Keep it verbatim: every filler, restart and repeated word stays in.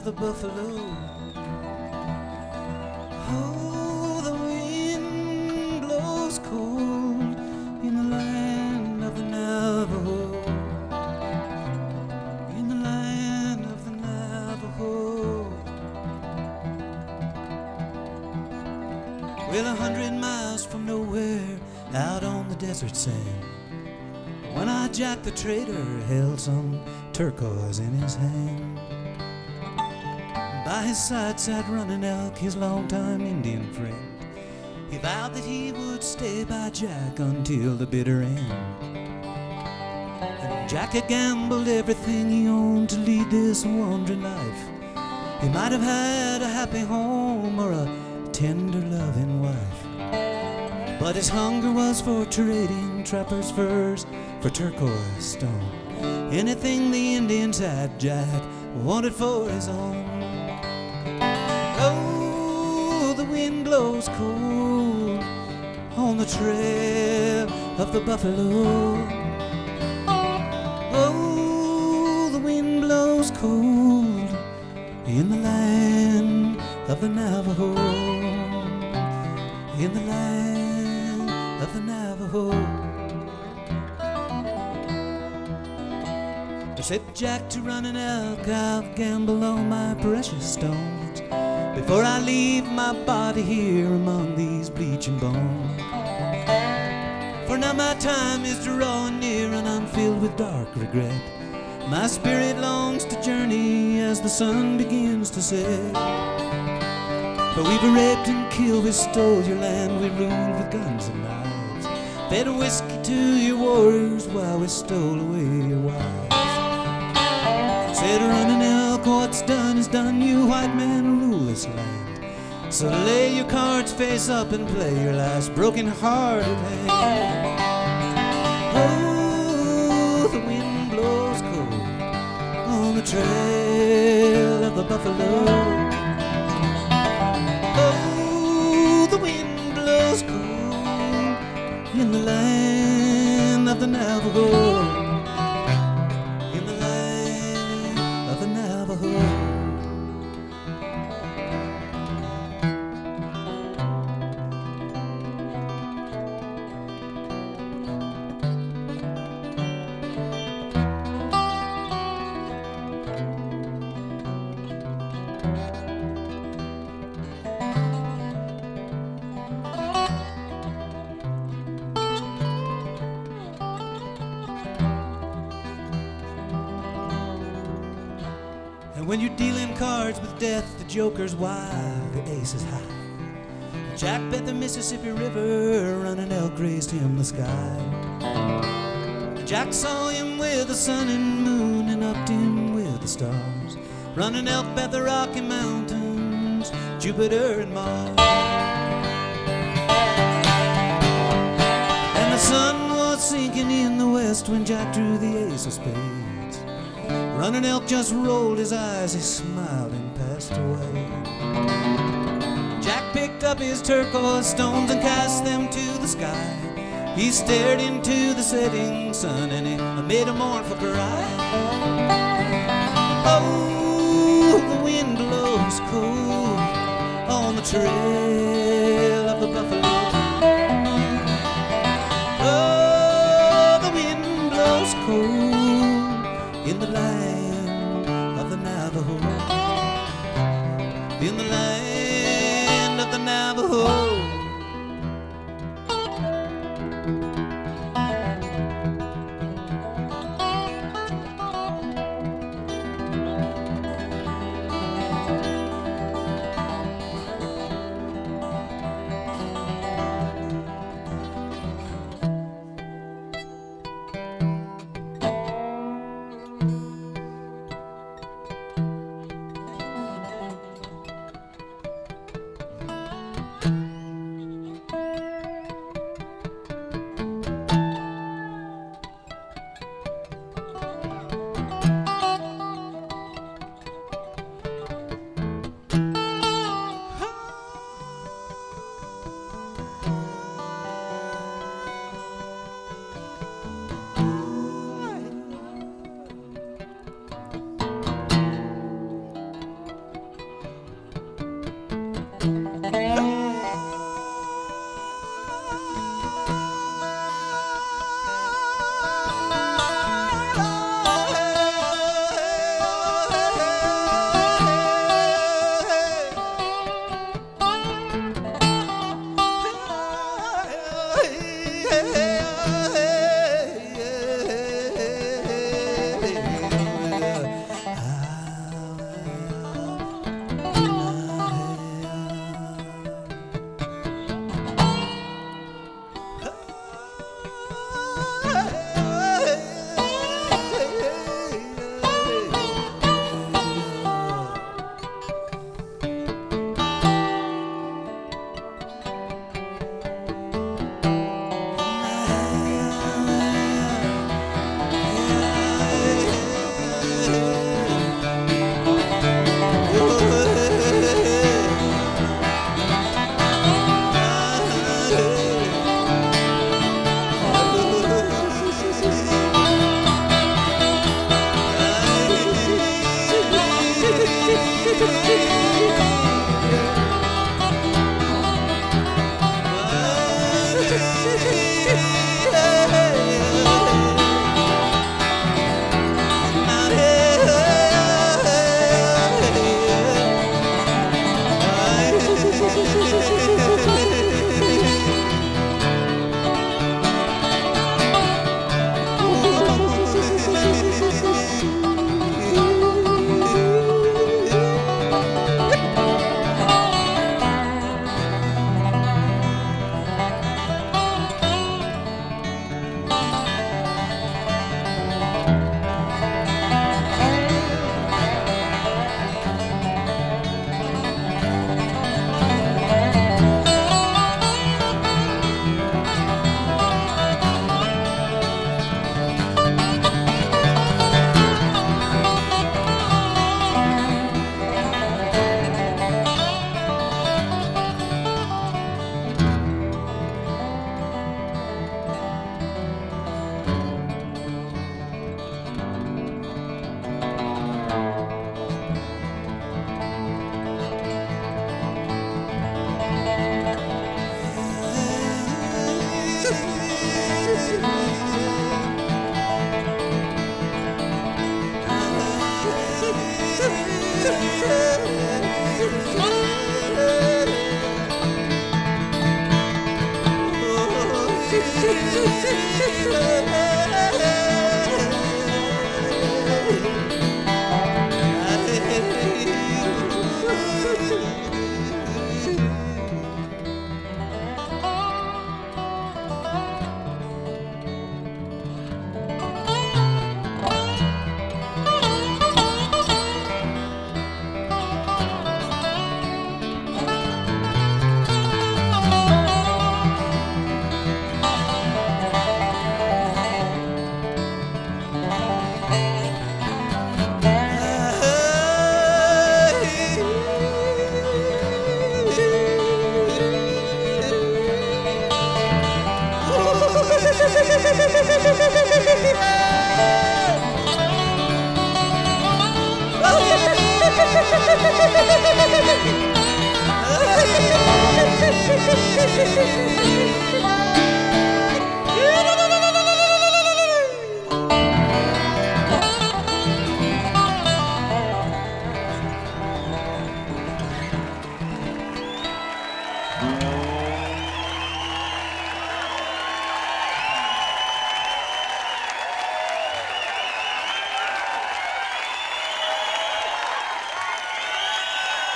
the buffalo. Oh, the wind blows cold in the land of the Navajo. In the land of the Navajo. Well, a hundred miles from nowhere, out on the desert sand, One-Eyed Jack the trader held some turquoise in his hand. By his side sat Running Elk, his longtime Indian friend. He vowed that he would stay by Jack until the bitter end. And Jack had gambled everything he owned to lead this wandering life. He might have had a happy home or a tender loving wife, but his hunger was for trading trappers' furs for turquoise stone. Anything the Indians had, Jack wanted for his own. Oh, the wind blows cold on the trail of the buffalo. Oh, the wind blows cold in the land of the Navajo. In the land of the Navajo. I said, Jack, to Running Elk, I'll gamble all my precious stones before I leave my body here among these bleaching bones. For now my time is drawing near and I'm filled with dark regret. My spirit longs to journey as the sun begins to set. For we've raped and killed, we stole your land, we ruled with guns and knives, fed whiskey to your warriors while we stole away your wives. Said Running Elk, what's done is done, you white men rule this land. So lay your cards face up and play your last broken-hearted hand. Oh, the wind blows cold on the trail of the buffalo. Oh, the wind blows cold in the land of the Navajo. In the land of the Navajo. When you're dealing cards with death, the joker's wild, the ace is high. Jack bet the Mississippi River, Running Elk raised him the sky. Jack saw him with the sun and moon and upped him with the stars. Running Elk bet the Rocky Mountains, Jupiter and Mars. And the sun was sinking in the west when Jack drew the ace of spades. Running Elk just rolled his eyes, he smiled and passed away. Jack picked up his turquoise stones and cast them to the sky. He stared into the setting sun and he made a mournful cry. Oh, the wind blows cold on the trail of the buffalo. Oh, the wind blows cold in the land of the Navajo. In the land of the Navajo. Oh,